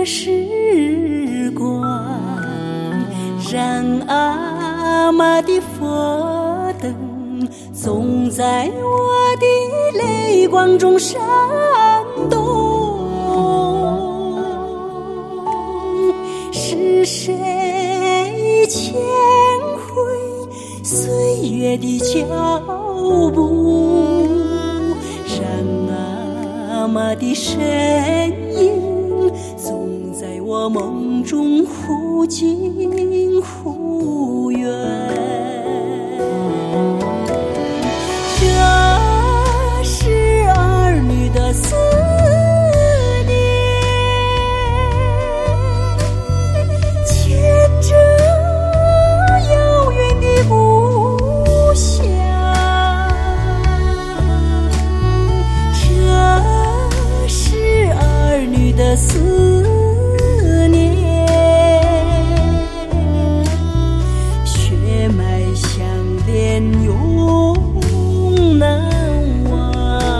时光，燃阿妈的佛灯，总在我的泪光中闪动。是谁牵回岁月的脚步？让阿妈的身影总在我梦中忽近忽远。这是儿女的思念，牵着遥远的故乡。这是儿女的思念，血脉相连永难忘。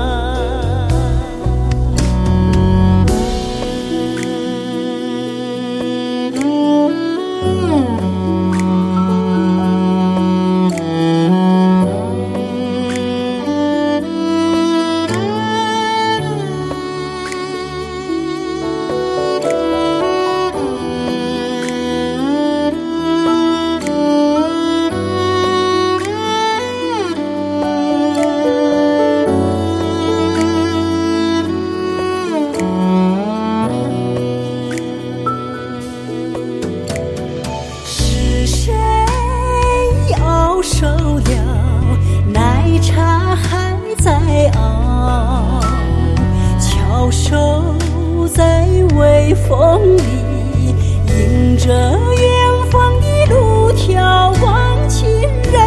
是谁要收了奶茶还在熬，翘首在微风里，迎着远方的路眺望亲人。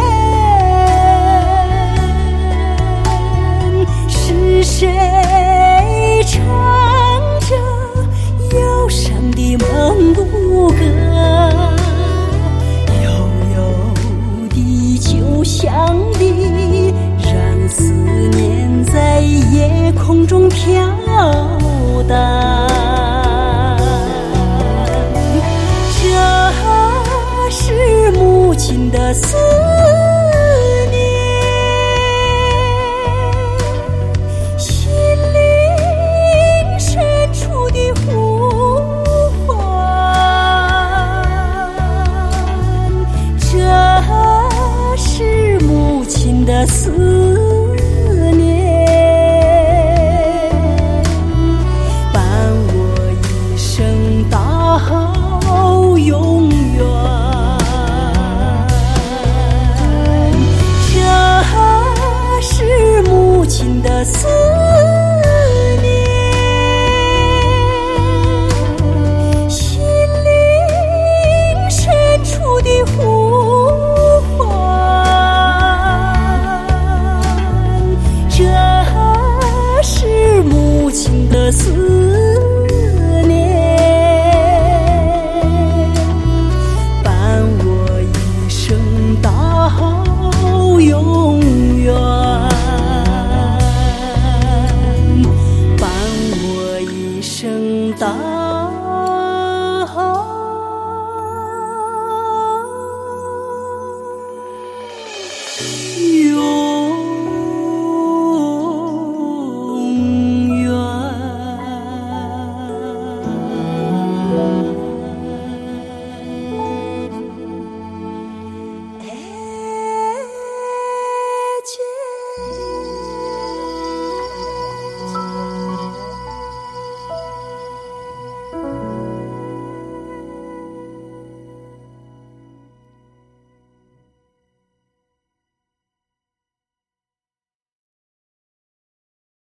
是谁唱着忧伤的蒙古歌，悠悠的就像你，让思念在夜空中飘荡。这是母亲的思念，心灵深处的呼唤。这是母亲的思念，伴我一生到永远。这是母亲的思念，心灵深处的呼唤。这是母亲的思念，伴我一生到永远，伴我一生到永